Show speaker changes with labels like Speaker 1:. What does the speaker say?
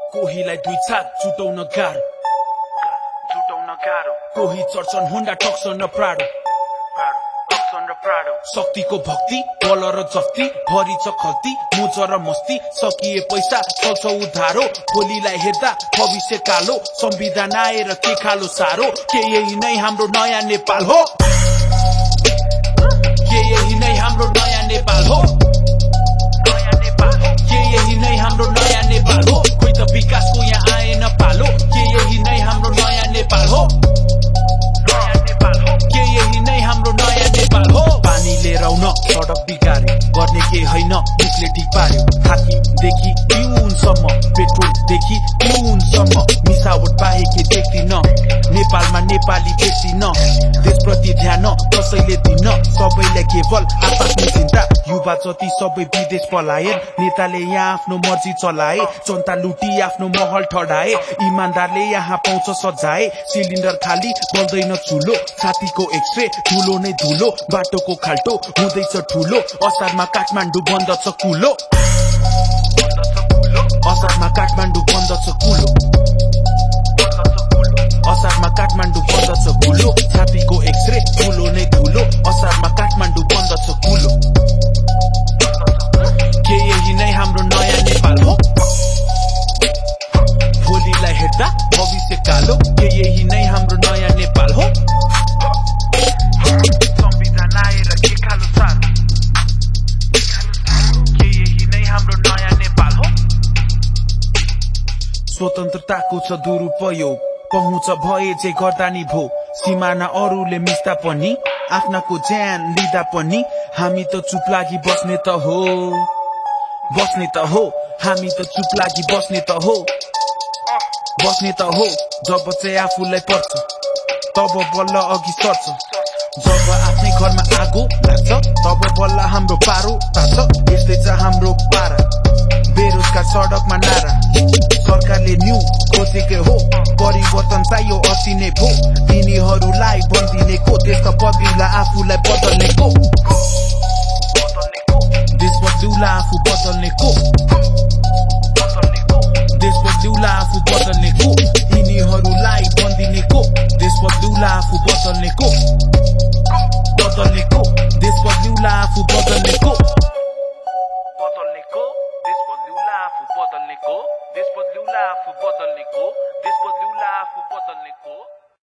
Speaker 1: कोहीलाई दुई छाक छुटाउन गाह्रो कोही चढ्छन् हुन्डा टक्सन प्राडो शक्तिको भक्ति बल र जफ्ती भरि छ खल्ती मुज र मस्ती सकिए पैसा चल्छ उधारो भोलिलाई हेर्दा भविष्य कालो संविधान आएर के खालो सारो के यही नै हाम्रो नयाँ नेपाल हो के यही नै हाम्रो नयाँ नेपाल हो के यही नै हाम्रो नयाँ नेपाल हो खोइ त विकासको यहाँ आएन पालो के यही नै हाम्रो नयाँ नेपाल हो के यही नै हाम्रो नयाँ नेपाल हो पानी लिएर आउन सडक बिगार्यो गर्ने के होइन मुखले ठिक पार्यो हाकिमदेखि पिउनसम्म पेट्रोलदेखि पिउनसम्म मिसावट बाहेक के देख्दिन नेपालमा नेपाली बेच्दिन देशप्रति ध्यान कसैले दिन सबैलाई केवल आफ्नो चिन्ता युवा जति सबै विदेश पलायन नेताले यहाँ आफ्नो मर्जी चलाए जनता लुटी आफ्नो महल ठडाए इमानदारले यहाँ पाउँछ सजाए सिलिन्डर खाली बल्दैन चुलो छातीको एक्सरे ठुलो नै धुलो बाटोको खाल्टो हुँदैछ ठुलो असारमा काठमाडौँ बन्द छ कुलो असारमा काठमाडौँ बन्द छ कुलो असारमा काठमाडौँ बन्द छ कुलो छातीको एक्सरे ठुलो नै धुलो असारमा काठमाडौँ बन्द छ कुलो के यही नै हाम्रो नयाँ नेपाल हो भोलिलाई हेर्दा भविष्य कालो के यही नै हाम्रो नयाँ नेपाल हो संविधान आएर के खालो सारो के यही नै हाम्रो नयाँ नेपाल हो स्वतन्त्रताको छ दुरुपयोग पहुँच भए जे गर्दा नि भो सीमाना अरूले मिस्दा पनि आफ्नाको ज्यान लिँदा पनि हामी त चुप लागि बस्ने त हो हामी त चुप लागि बस्ने त हो जब चाहिँ आफूलाई पर्छ तब बल्ल अघि सर्छ जब आफ्नै घरमा आगो लाग्छ तब बल्ल हाम्रो पारो ताछ यस्तै छ हाम्रो पारा बेरोजगार सडकमा नारा सरकारले न्यू खोजेको हो परिवर्तन चाहियो अति नै भो तिनीहरूलाई बन्दिने को देशका बदलिला आफूलाई बदल्ने को देश बदलिउला आफू बदल्ने को देश बदलिउला आफू बदल्ने को तिनीहरूलाई बन्दिने को देश बदलिउला आफू बदल्ने को